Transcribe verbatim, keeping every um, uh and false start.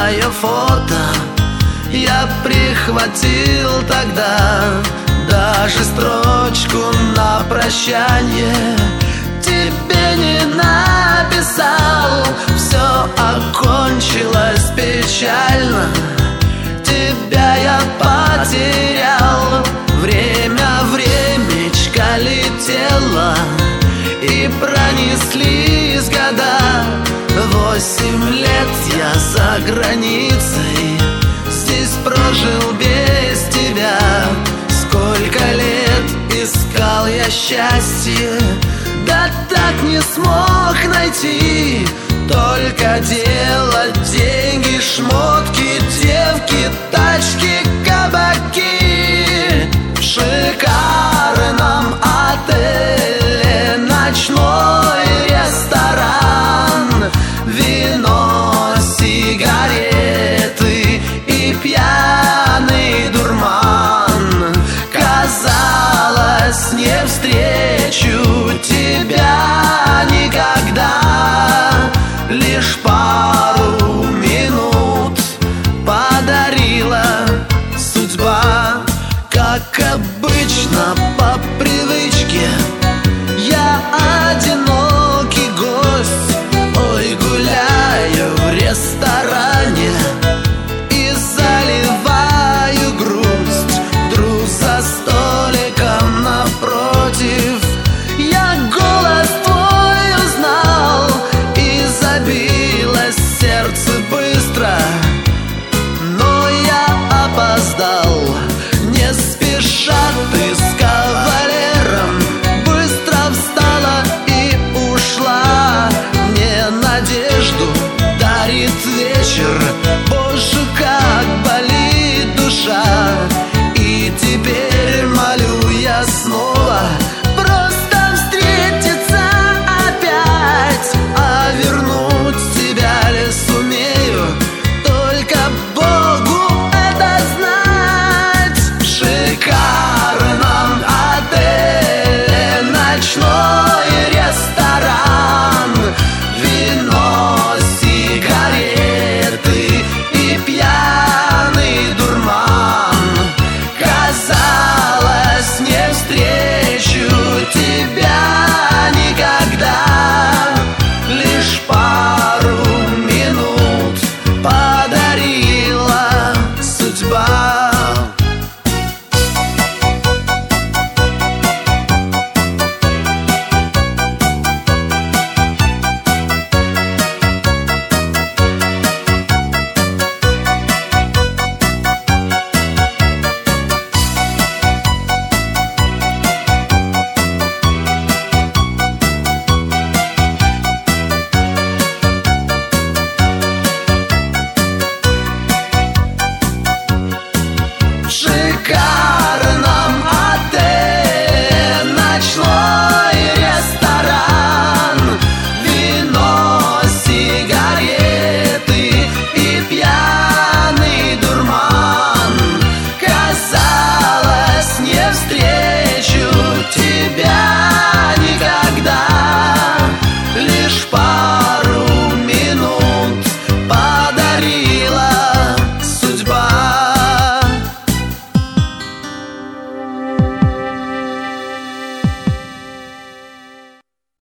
твое фото я прихватил тогда, даже строчку на прощание тебе не написал. Все окончилось печально, тебя я потерял. Время, времечко летело, и пронеслись года. Восемь лет я за границей, здесь прожил без тебя. Сколько лет искал я счастье, да так не смог найти. Только делать деньги, шмотки, девки, тачки, кабаки. В шикарном отеле ночной ресторан, вино, сигареты и пьяный дурман. Казалось, не встречу тебя никогда, лишь пару минут подарила судьба. Как обычно, по привычке я одинокий гость. Ой, гуляю в ресторане и заливаю грусть. Вдруг за столиком напротив я голос твой узнал, и забилось сердце быстро, но я опоздал. Не спеша ты с кавалером быстро встала и ушла. Мне надежду дарит вечер, боже, как болит душа. И теперь молю я снова просто встретиться опять. А вернуть тебя ли сумею, только Богу это знать. В шикарном отеле ночной ресторан, вино, сигареты и пьяный дурман. Казалось, не встречу тебя никогда, лишь пару минут подарила судьба. Шикарно.